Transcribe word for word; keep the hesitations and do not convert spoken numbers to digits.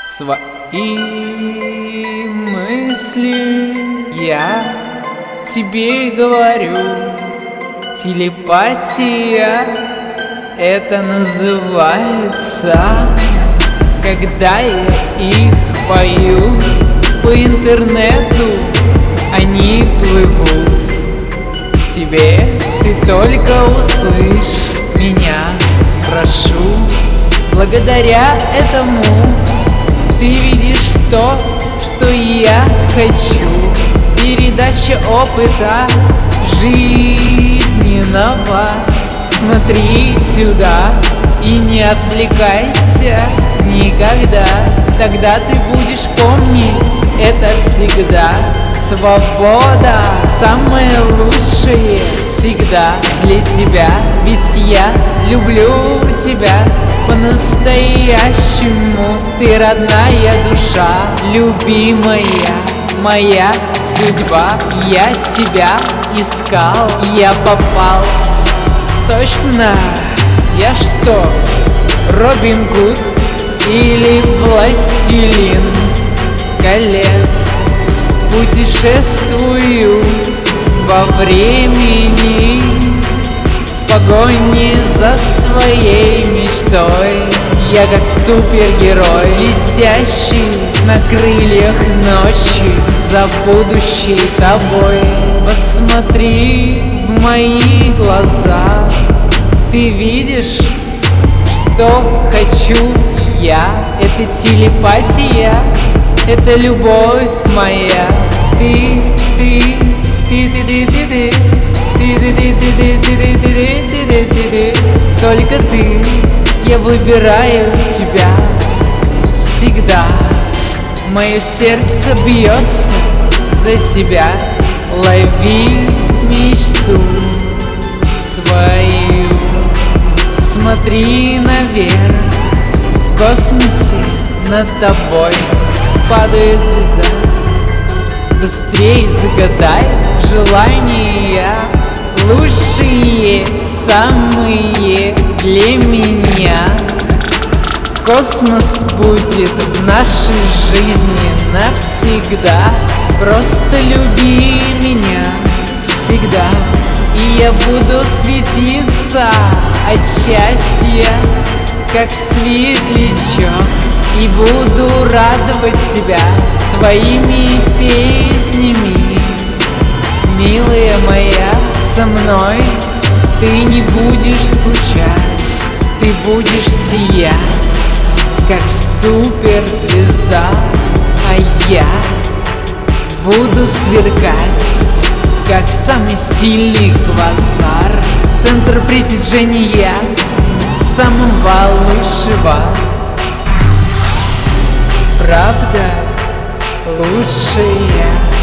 Свои мысли я тебе говорю. Телепатия это называется, когда я их пою по интернету, они плывут к тебе. Ты только услышь меня, прошу. Благодаря этому ты видишь то, что я хочу. Передача опыта жизненного. Смотри сюда и не отвлекайся никогда. Тогда ты будешь помнить это всегда. Свобода самое лучшее всегда для тебя. Ведь я люблю тебя по-настоящему. Ты родная душа, любимая моя судьба. Я тебя искал, я попал. Точно, я что, Робин Гуд или Властелин колец? Путешествую во времени в погоне за своей мечтой. Я как супергерой, летящий на крыльях ночи за будущей тобой. Посмотри в мои глаза, ты видишь, что хочу я? Это телепатия, это любовь моя. Ты, ты, ты, ты, ты, ты, ты, ты, ты, ты, ты, ты, ты, ты, ты, ты, ты, только ты. Я выбираю тебя всегда. Мое сердце бьется за тебя. Лови мечту свою. Смотри наверх, в космосе над тобой падает звезда. Быстрее загадай желания лучшие, самые для меня. Космос будет в нашей жизни навсегда. Просто люби меня всегда, и я буду светиться от счастья, как светлячок, и буду радовать тебя своими песнями. Милая моя, со мной ты не будешь скучать, ты будешь сиять, как суперзвезда, а я буду сверкать, как самый сильный квазар, центр притяжения самого лучшего. Правда лучшая.